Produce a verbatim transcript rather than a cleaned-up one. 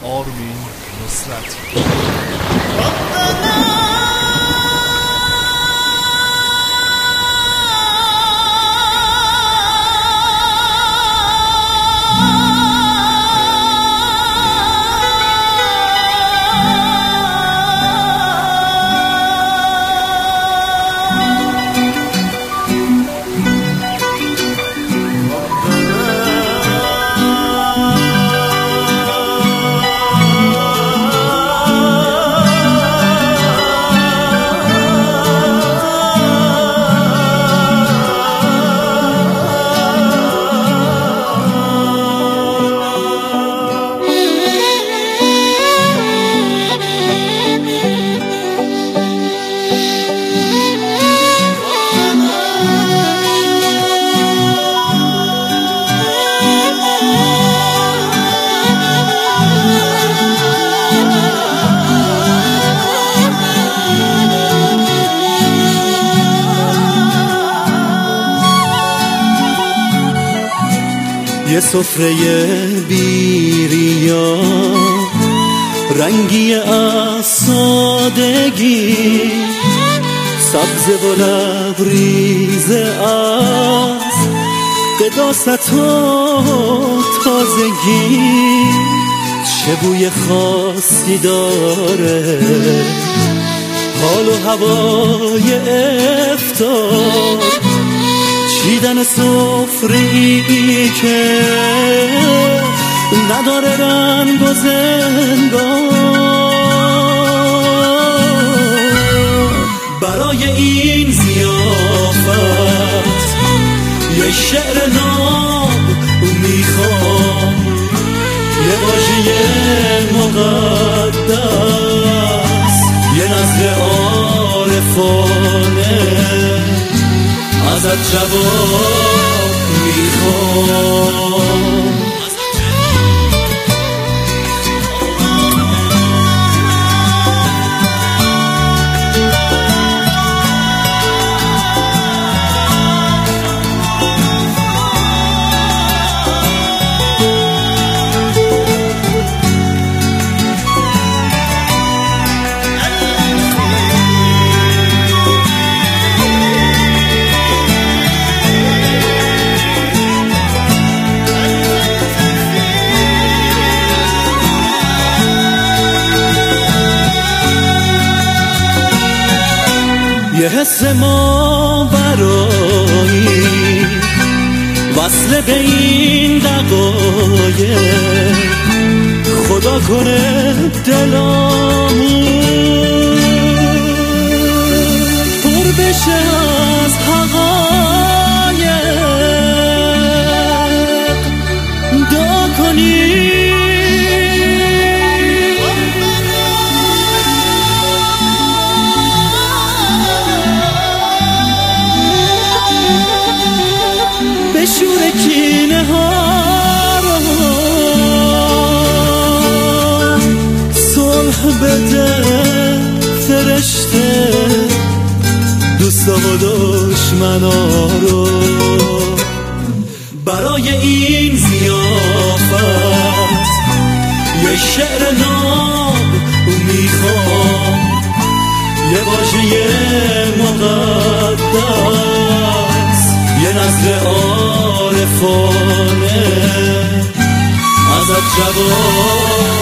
آرمین نصرت. یه سفره بیریا رنگی از سادگی، سبز و لبریز از قداست و تازگی، چه بوی خاصی داره حال و هوای افطار، چیدن سفره‌ای که نداره رنگ و زنگار. برای این ضیافت یه شعر ناب میخوام، یه واژه مقدس، یه نظر عارفانه ازت جواب میخوام. یه حس ما برایی وصل به این دقایق، خدا کنه دلامون پر بشه از حقایق، دعا کنی شور کینه ها رو صلح بده فرشته، دوستا و دشمنا رو. برای این ضیافت یه شعر ناب میخوام، یه واژه مقدس، یه نظر عارفانه ازت جواب